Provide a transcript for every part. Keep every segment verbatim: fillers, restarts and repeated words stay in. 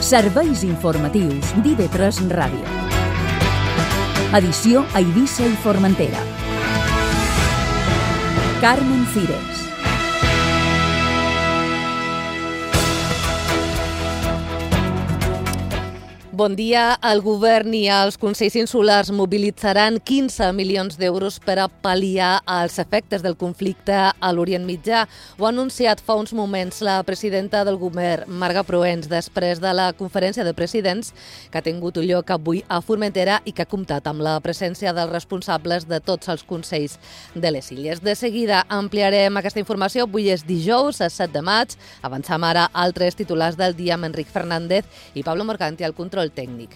Serveis informatius d'I V tres Ràdio. Edició a Eivissa i Formentera. Carmen Cires. Bon dia. El govern i els consells insulars mobilitzaran quinze milions d'euros per a pal·liar els efectes del conflicte a l'Orient Mitjà. Ho ha anunciat fa uns moments la presidenta del govern, Marga Proens, després de la conferència de presidents que ha tingut lloc avui a Formentera i que ha comptat amb la presència dels responsables de tots els consells de les illes. De seguida ampliarem aquesta informació. Avui és dijous, a set de maig. Avançam ara altres titulars del dia amb Enric Fernández i Pablo Morganti al control tècnic.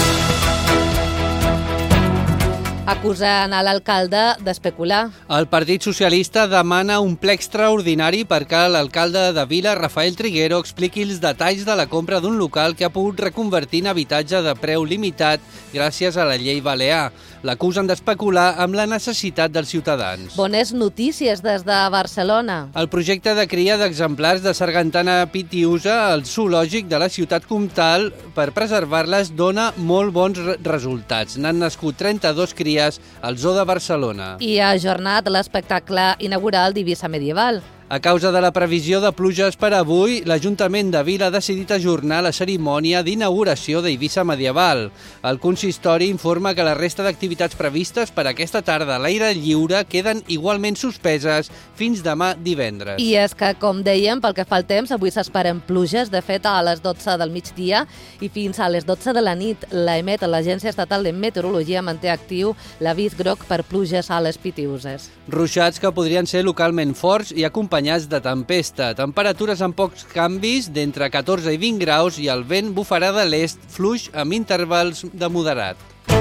Acusen a l'alcalde d'especular. El Partit Socialista demana un ple extraordinari perquè l'alcalde de Vila, Rafael Triguero, expliqui els detalls de la compra d'un local que ha pogut reconvertir en habitatge de preu limitat gràcies a la llei balear. L'acusen d'especular amb la necessitat dels ciutadans. Bones notícies des de Barcelona. El projecte de cria d'exemplars de sargantana pitiusa al zoològic de la ciutat comtal per preservar-les dona molt bons resultats. N'han nascut trenta-dos cries al Zoo de Barcelona. I ha ajornat l'espectacle inaugural d'Eivissa Medieval. A causa de la previsió de pluges per avui, l'Ajuntament de Vila ha decidit ajornar la cerimònia d'inauguració d'Eivissa Medieval. El consistori informa que la resta d'activitats previstes per aquesta tarda a l'aire lliure queden igualment suspeses fins demà divendres. I és que, com dèiem, pel que fa al temps, avui s'esperen pluges. De fet, a les dotze del migdia i fins a les dotze de la nit, l'EMET, l'Agència Estatal de Meteorologia, manté actiu l'avís groc per pluges a les Pitiuses. Ruixats que podrien ser localment forts i acompanyats de tempesta. Temperatures amb pocs canvis d'entre catorze i vint graus i el vent bufarà de l'est fluix amb intervals de moderat.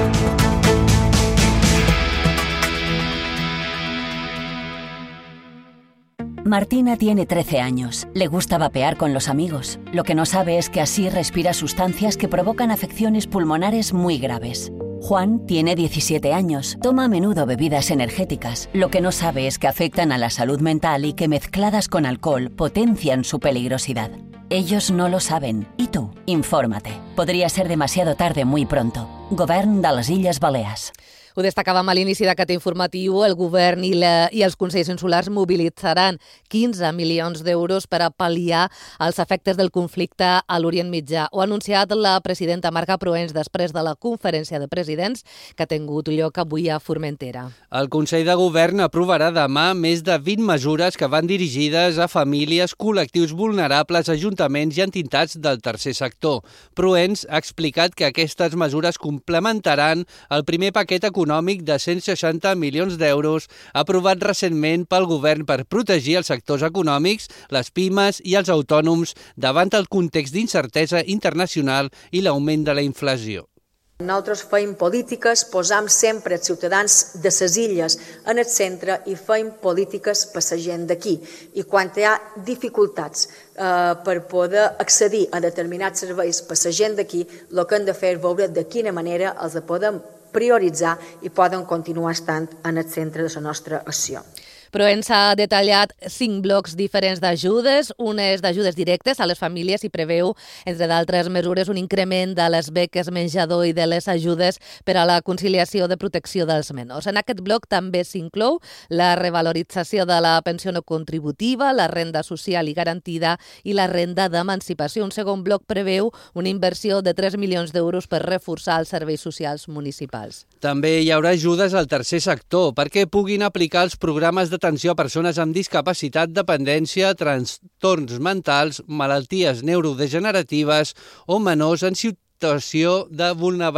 Martina tiene trece años. Le gusta vapear con los amigos. Lo que no sabe es que así respira sustancias que provocan afecciones pulmonares muy graves. Juan tiene diecisiete años. Toma a menudo bebidas energéticas. Lo que no sabe es que afectan a la salud mental y que mezcladas con alcohol potencian su peligrosidad. Ellos no lo saben. ¿Y tú? Infórmate. Podría ser demasiado tarde muy pronto. Govern de les Illes Balears. Ho destacàvem a l'inici d'aquest informatiu. El govern i, la, i els consells insulars mobilitzaran quinze milions d'euros per a pal·liar els efectes del conflicte a l'Orient Mitjà. Ho ha anunciat la presidenta Marga Proens després de la conferència de presidents que ha tingut lloc avui a Formentera. El Consell de Govern aprovarà demà més de vint mesures que van dirigides a famílies, col·lectius vulnerables, ajuntaments i entitats del tercer sector. Proens ha explicat que aquestes mesures complementaran el primer paquet econòmic econòmic de cent seixanta milions d'euros aprovat recentment pel govern per protegir els sectors econòmics, les pimes i els autònoms davant el context d'incertesa internacional i l'augment de la inflació. Nosaltres fem polítiques, posam sempre els ciutadans de les illes en el centre i fem polítiques per la gent d'aquí. I quan hi ha dificultats eh, per poder accedir a determinats serveis per la gent d'aquí, el que hem de fer és veure de quina manera els podem prioritzar i poden continuar estant en el centre de la nostra acció. Proens ha detallat cinc blocs diferents d'ajudes, unes d'ajudes directes a les famílies i preveu, entre d'altres mesures, un increment de les beques menjador i de les ajudes per a la conciliació de protecció dels menors. En aquest bloc també s'inclou la revalorització de la pensió no contributiva, la renda social i garantida i la renda d'emancipació. Un segon bloc preveu una inversió de tres milions d'euros per reforçar els serveis socials municipals. També hi haurà ajudes al tercer sector perquè puguin aplicar els programes de atenció a persones amb discapacitat, dependència, trastorns mentals, malalties neurodegeneratives o menors en situació de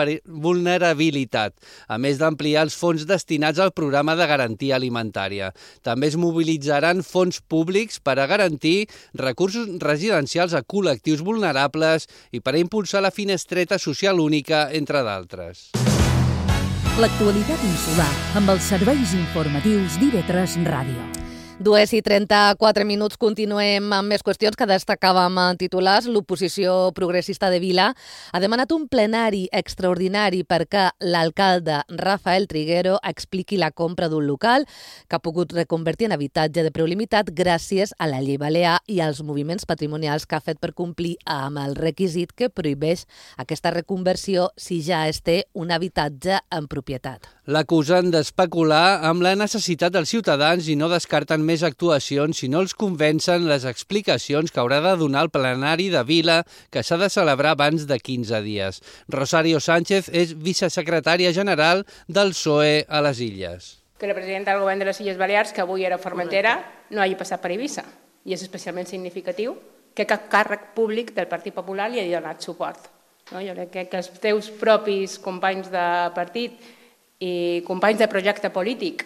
vulnerabilitat, a més d'ampliar els fons destinats al programa de garantia alimentària. També es mobilitzaran fons públics per a garantir recursos residencials a col·lectius vulnerables i per a impulsar la finestreta social única, entre d'altres. L'actualitat insular amb els serveis informatius d'I V tres Ràdio. Dues i trenta-quatre minuts, continuem amb més qüestions que destacàvem en titulars. L'oposició progressista de Vila ha demanat un plenari extraordinari perquè l'alcalde Rafael Triguero expliqui la compra d'un local que ha pogut reconvertir en habitatge de preu limitat gràcies a la llei balear i als moviments patrimonials que ha fet per complir amb el requisit que prohibeix aquesta reconversió si ja es té un habitatge en propietat. L'acusen d'especular amb la necessitat dels ciutadans i no descarten més actuacions si no els convencen les explicacions que haurà de donar el plenari de Vila que s'ha de celebrar abans de quinze dies. Rosario Sánchez és vicesecretària general del P S O E a les Illes. Que la presidenta del govern de les Illes Balears, que avui era a Formentera, no hagi passat per Eivissa. I és especialment significatiu que cap càrrec públic del Partit Popular li hagi donat suport. No? Jo crec que els teus propis companys de partit i companys de projecte polític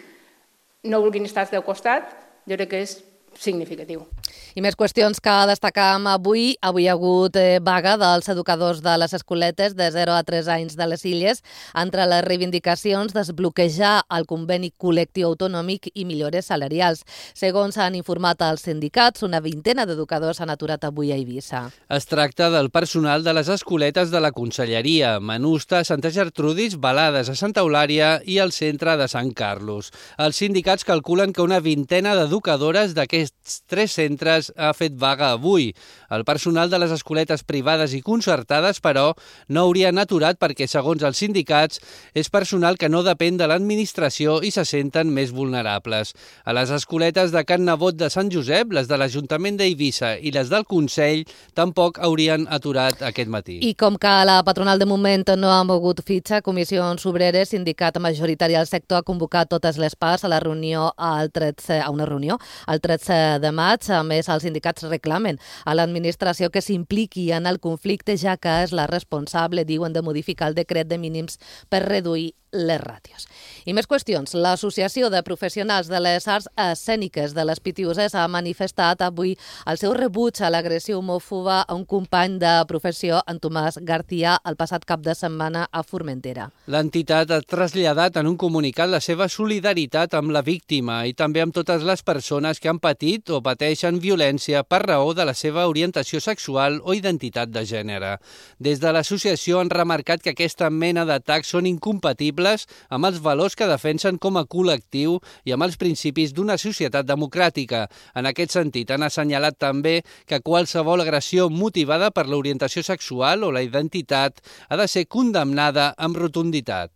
no vulguin estar al teu costat, jo crec que és significatiu. I més qüestions que destacàvem avui. Avui hi ha hagut eh, vaga dels educadors de les escoletes de zero a tres anys de les Illes. Entre les reivindicacions, desbloquejar el conveni col·lectiu autonòmic i millores salarials. Segons han informat els sindicats, una vintena d'educadors han aturat avui a Eivissa. Es tracta del personal de les escoletes de la Conselleria, Manusta, Santa Gertrudis, Balades a Santa Eulària i el centre de Sant Carlos. Els sindicats calculen que una vintena d'educadores d'aquests tres centres ha fet vaga avui. El personal de les escoletes privades i concertades, però, no haurien aturat perquè, segons els sindicats, és personal que no depèn de l'administració i se senten més vulnerables. A les escoletes de Can Nebot de Sant Josep, les de l'Ajuntament d'Eivissa i les del Consell, tampoc haurien aturat aquest matí. I com que la patronal de moment no ha mogut fitxa, Comissions Obreres, sindicat majoritari del sector, ha convocat totes les parts a la reunió al tretze, a una reunió al tretze de maig. A més, els sindicats reclamen a l'administració que s'impliqui en el conflicte, ja que és la responsable, diuen, de modificar el decret de mínims per reduir les ràtios. I més qüestions. L'Associació de Professionals de les Arts Escèniques de les Pitiuses ha manifestat avui el seu rebuig a l'agressió homòfoba a un company de professió, en Tomàs García, el passat cap de setmana a Formentera. L'entitat ha traslladat en un comunicat la seva solidaritat amb la víctima i també amb totes les persones que han patit o pateixen violència per raó de la seva orientació sexual o identitat de gènere. Des de l'associació han remarcat que aquesta mena d'atacs són incompatibles amb els valors que defensen com a col·lectiu i amb els principis d'una societat democràtica. En aquest sentit, han assenyalat també que qualsevol agressió motivada per l'orientació sexual o la identitat ha de ser condemnada amb rotunditat.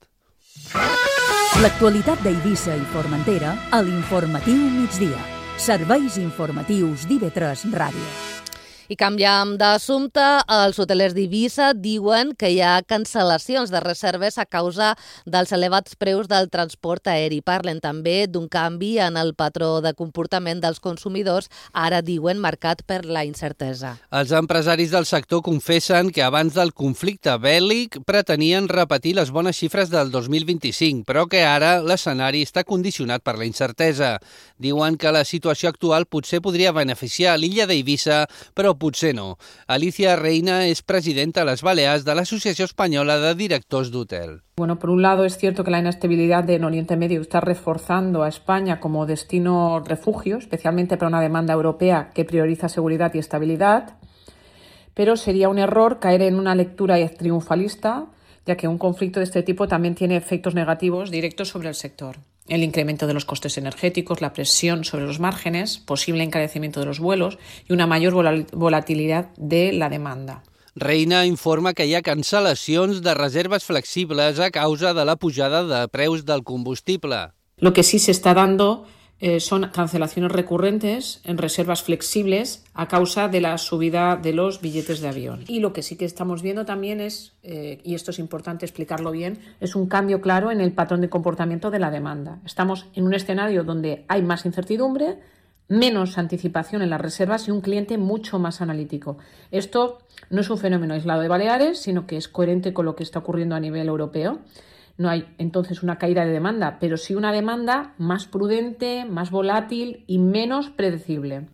L'actualitat d'Eivissa i Formentera a l'Informatiu Migdia. Serveis informatius d'I V tres Ràdio. I canviam d'assumpte. Els hotelers d'Eivissa diuen que hi ha cancel·lacions de reserves a causa dels elevats preus del transport aeri. Parlen també d'un canvi en el patró de comportament dels consumidors, ara diuen marcat per la incertesa. Els empresaris del sector confessen que abans del conflicte bèl·lic pretenien repetir les bones xifres del dos mil vint-i-cinc, però que ara l'escenari està condicionat per la incertesa. Diuen que la situació actual potser podria beneficiar l'illa d'Eivissa, però potser no. Alicia Reina es presidenta a les Balears de l'Associació Espanyola de Directors d'Hotel. Bueno, por un lado es cierto que la inestabilidad en Oriente Medio está reforzando a España como destino refugio, especialmente para una demanda europea que prioriza seguridad y estabilidad, pero sería un error caer en una lectura triunfalista, ya que un conflicto de este tipo también tiene efectos negativos directos sobre el sector. El incremento de los costes energéticos, la presión sobre los márgenes, posible encarecimiento de los vuelos y una mayor volatilidad de la demanda. Reina informa que hi ha cancel·lacions de reserves flexibles a causa de la pujada de preus del combustible. Lo que sí se está dando eh, son cancelaciones recurrentes en reservas flexibles a causa de la subida de los billetes de avión. Y lo que sí que estamos viendo también es, eh, y esto es importante explicarlo bien, es un cambio claro en el patrón de comportamiento de la demanda. Estamos en un escenario donde hay más incertidumbre, menos anticipación en las reservas y un cliente mucho más analítico. Esto no es un fenómeno aislado de Baleares, sino que es coherente con lo que está ocurriendo a nivel europeo. No hay entonces una caída de demanda, pero sí una demanda más prudente, más volátil y menos predecible.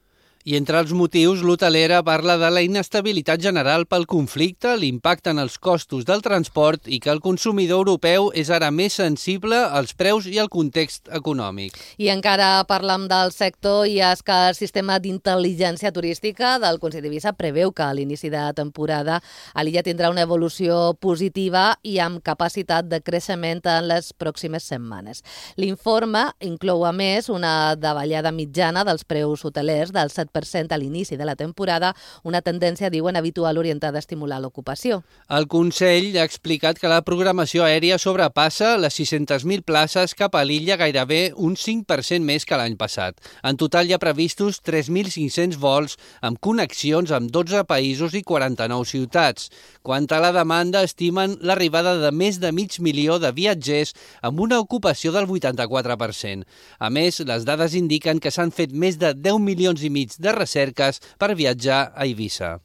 I entre els motius, l'hotelera parla de la inestabilitat general pel conflicte, l'impacte en els costos del transport i que el consumidor europeu és ara més sensible als preus i al context econòmic. I encara parlam del sector i és que el sistema d'intel·ligència turística del Consell d'Eivissa preveu que a l'inici de temporada a l'illa tindrà una evolució positiva i amb capacitat de creixement en les pròximes setmanes. L'informe inclou a més una davallada mitjana dels preus hotelers del set per cent a l'inici de la temporada, una tendència, diuen, habitual orientada a estimular l'ocupació. El Consell ha explicat que la programació aèria sobrepassa les sis-centes mil places cap a l'illa, gairebé un cinc per cent més que l'any passat. En total hi ha previstos tres mil cinc-cents vols amb connexions amb dotze països i quaranta-nou ciutats. Quant a la demanda, estimen l'arribada de més de mig milió de viatgers amb una ocupació del vuitanta-quatre per cent. A més, les dades indiquen que s'han fet més de deu milions i mig de recerques per viatjar a Eivissa.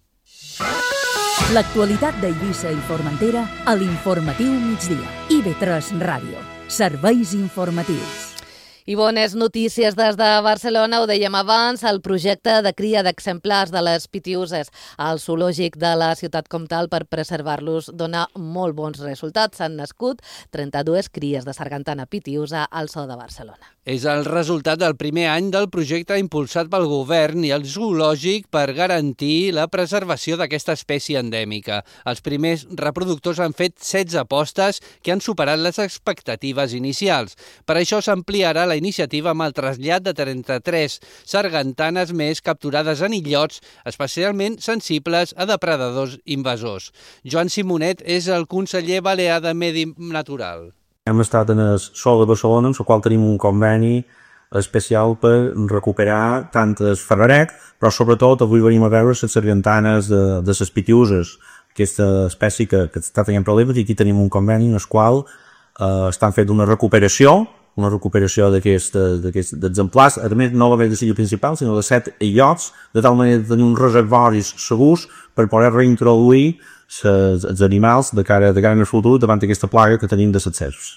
L'actualitat d'Eivissa i Formentera a l'Informatiu Migdia. I ve tres Ràdio. Serveis informatius. I bones notícies des de Barcelona, ho dèiem abans, el projecte de cria d'exemplars de les pitiuses al zoològic de la ciutat comtal per preservar-los dona molt bons resultats. S'han nascut trenta-dues cries de sargantana pitiusa al zoo de Barcelona. És el resultat del primer any del projecte impulsat pel govern i el zoològic per garantir la preservació d'aquesta espècie endèmica. Els primers reproductors han fet setze apostes que han superat les expectatives inicials. Per això s'ampliarà la iniciativa amb el trasllat de trenta-tres sargantanes més capturades en illots especialment sensibles a depredadors invasors. Joan Simonet és el conseller balear de Medi Natural. Hem estat en el zoo de Barcelona, amb el qual tenim un conveni especial per recuperar tant el ferreret, però sobretot avui venim a veure les sargantanes de, de les pitiuses, aquesta espècie que, que està tenint problemes, i aquí tenim un conveni en el qual eh, estan fent una recuperació, una recuperació d'aquests exemplars, a més no només de l'illa principal, sinó de set illots, de tal manera de tenir uns reservoris segurs per poder reintroduir els animals de cara, de cara en el futur davant d'aquesta plaga que tenim de les serps.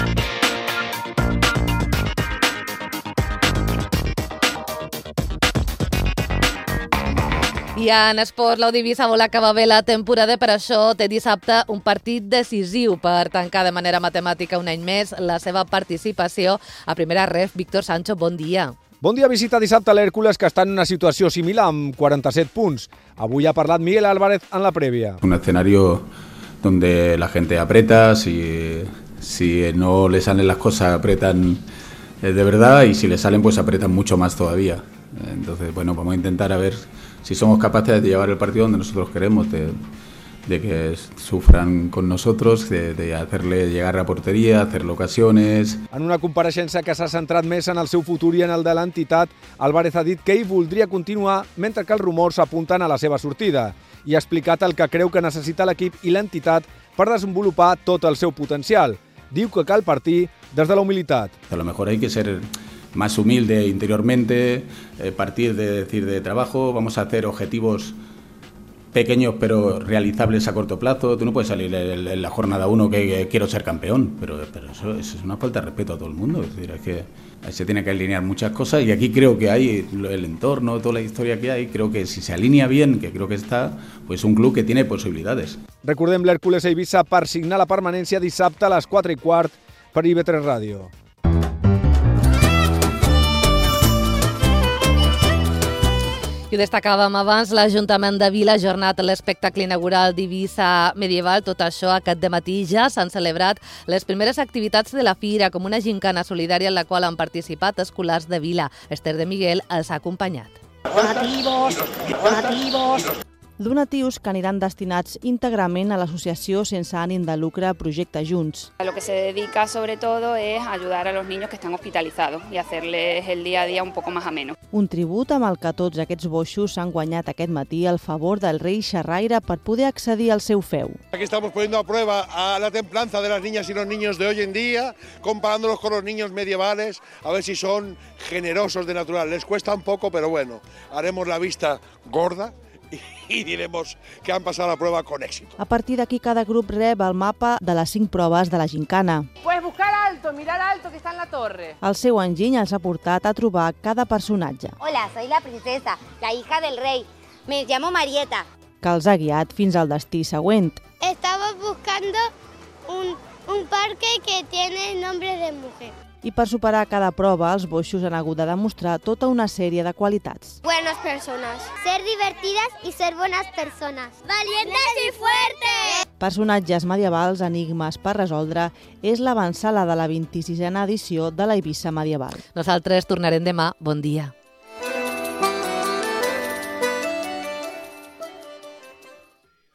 I en esport, l'Eivissa vol acabar bé la temporada, per això té dissabte un partit decisiu per tancar de manera matemàtica un any més la seva participació a primera ref. Víctor Sancho, bon dia. Bon dia, visita dissabte a l'Hèrcules, que està en una situació similar amb quaranta-set punts. Avui ha parlat Miguel Álvarez en la prèvia. Un escenario donde la gente aprieta, si, si no le salen las cosas apretan de verdad y si le salen pues apretan mucho más todavía. Entonces, bueno, vamos a intentar a ver si somos capaces de llevar el partido donde nosotros queremos, de, de que sufran con nosotros, de, de hacerle llegar a portería, hacerle ocasiones. En una compareixença que s'ha centrat més en el seu futur i en el de l'entitat, Álvarez ha dit que ell voldria continuar mentre que els rumors s'apunten a la seva sortida i ha explicat el que creu que necessita l'equip i l'entitat per desenvolupar tot el seu potencial. Diu que cal partir des de la humilitat. A lo mejor hay que ser más humilde interiormente, eh, partir de decir de trabajo, vamos a hacer objetivos pequeños pero realizables a corto plazo. Tú no puedes salir en la jornada uno que, que quiero ser campeón, pero, pero eso, eso es una falta de respeto a todo el mundo. Es decir, es que se tiene que alinear muchas cosas y aquí creo que hay el entorno, toda la historia que hay, creo que si se alinea bien, que creo que está, pues un club que tiene posibilidades. Recordem l'Hèrcules Eivissa per signar la permanència dissabte a les quatre i quart per I V tres Ràdio. I ho destacàvem abans, l'Ajuntament de Vila ha ajornat l'espectacle inaugural d'Eivissa Medieval. Tot això aquest dematí ja s'han celebrat les primeres activitats de la fira, com una gincana solidària en la qual han participat escolars de Vila. Esther de Miguel els ha acompanyat. Donativos, donativos. Donatius que aniran destinats íntegrament a l'associació sense ànim de lucre Projecte Junts. A lo que se dedica sobre todo es ayudar a los niños que están hospitalizados y hacerles el día a día un poco más ameno. Un tribut amb el que tots aquests boixos s'han guanyat aquest matí al favor del rei xerraire per poder accedir al seu feu. Aquí estamos poniendo a prueba a la templanza de las niñas y los niños de hoy en día, comparándolos con los niños medievales, a ver si son generosos de natural. Les cuesta un poco, pero bueno, haremos la vista gorda i diremos que han passat la prova con èxit. A partir d'aquí, cada grup rep el mapa de les cinc proves de la gincana. Pues buscar a alto, mirar alto, que está en la torre. El seu enginy els ha portat a trobar cada personatge. Hola, soy la princesa, la hija del rey. Me llamo Marieta. Que els ha guiat fins al destí següent. Estaba buscando un, un parque que tiene nombre de mujer. I per superar cada prova, els boixos han hagut de demostrar tota una sèrie de qualitats. Buenas personas. Ser divertidas y ser buenas personas. Valientes y fuertes. Personatges medievals, enigmes per resoldre, és l'avançada de la vint-i-sisena edició de la Eivissa medieval. Nosaltres tornarem demà. Bon dia.